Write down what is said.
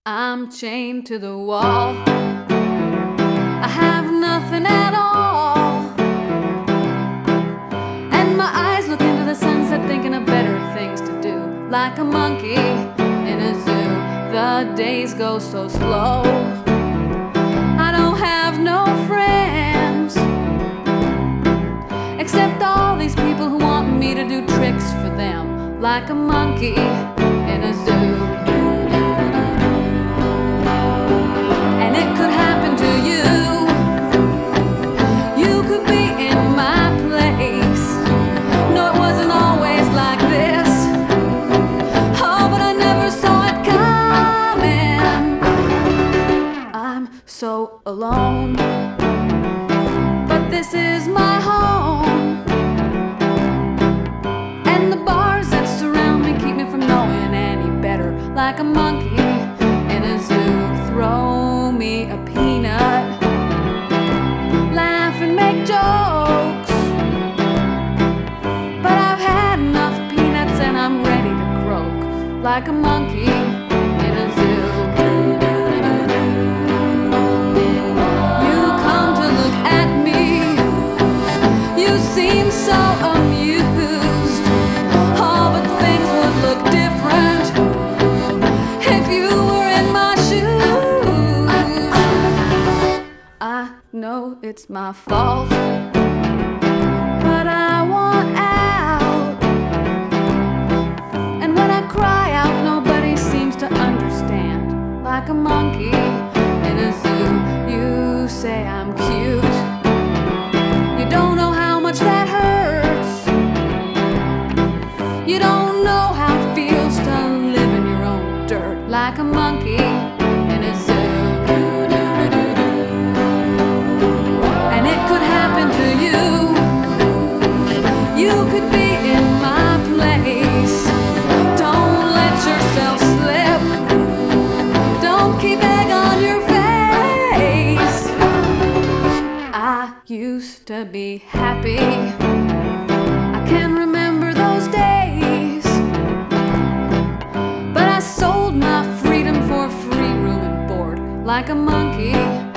I'm chained to the wall. I have nothing at all. And my eyes look into the sunset, thinking of better things to do. Like a monkey in a zoo, the days go so slow. I don't have no friends, except all these people who want me to do tricks for them. Like a monkey in a zoo. So alone, but this is my home, and the bars that surround me keep me from knowing any better. Like a monkey in a zoo, throw me a peanut, laugh and make jokes, but I've had enough peanuts and I'm ready to croak. Like a monkey in a zoo. So amused, oh, but things would look different if you were in my shoes. I know it's my fault, but I want out. And when I cry out, nobody seems to understand. Like a monkey in a zoo, you say I'm cute. You don't know how much that hurts. You don't know how it feels to live in your own dirt. Like a monkey in a zoo. And it could happen to you. You could be in my place. Don't let yourself slip. Don't keep egg on your face. I used to be happy. I can remember those days, but I sold my freedom for free room and board. Like a monkey